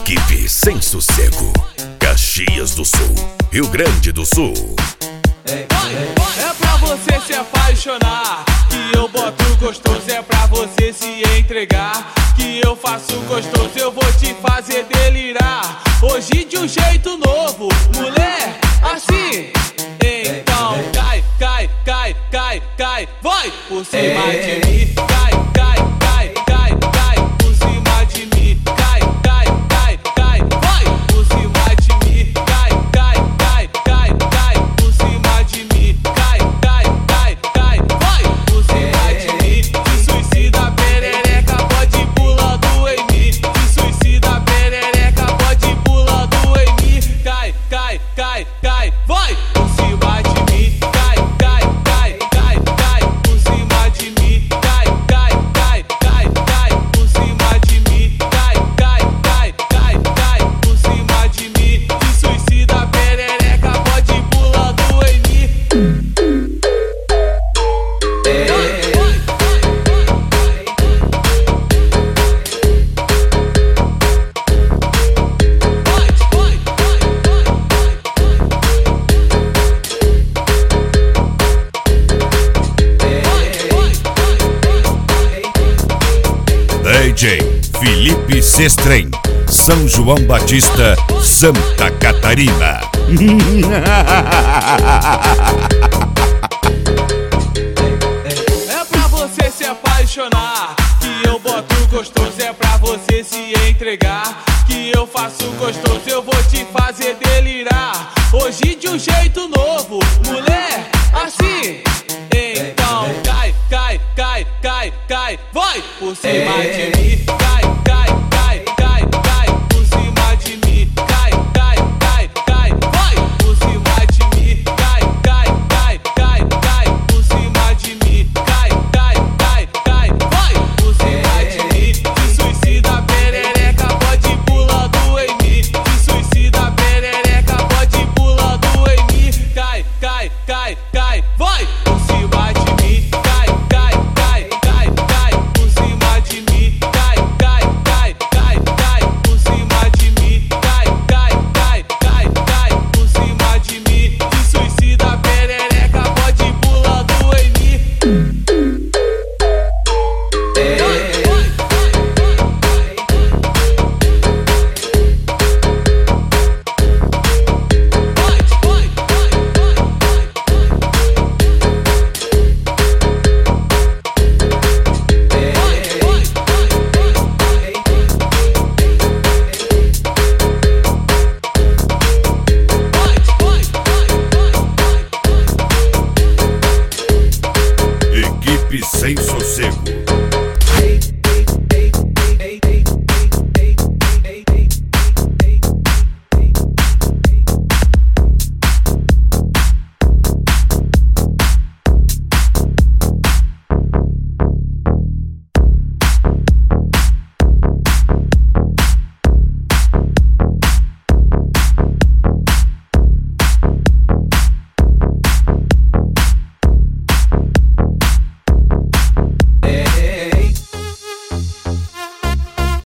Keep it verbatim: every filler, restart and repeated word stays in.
Equipe Sem Sossego, Caxias do Sul, Rio Grande do Sul. É pra você se apaixonar que eu boto gostoso, é pra você se entregar que eu faço gostoso, eu vou te fazer delirar. Hoje de um jeito novo, mulher, assim. Então cai, cai, cai, cai, cai, vai por cima de mim. Cai, cai, cai, cai, cai por cima de mim. Cai, cai, cai, cai, vai por cima de mim. Cai, cai, cai, cai, cai por cima de mim. Cai, cai, cai, cai, vai por cima de mim. Se suicida perereca, pode pulando em mim. Se suicida perereca, pode pulando em mim. Cai, cai, cai, cai, vai por cima de mim. Cai, cai, cai, cai, cai por cima de mim. Cai, cai, cai, cai, cai por cima de mim. Cai, cai, cai, cai, cai por cima de mim. Se suicida perereca, pode pulando em mim. D J Felipe Sestrem, São João Batista, Santa Catarina. É pra você se apaixonar que eu boto gostoso, é pra você se entregar que eu faço gostoso, eu vou te fazer delirar. Hoje de um jeito novo, mulher, assim. Então cai, cai, cai, cai, cai, vai por cima de mim.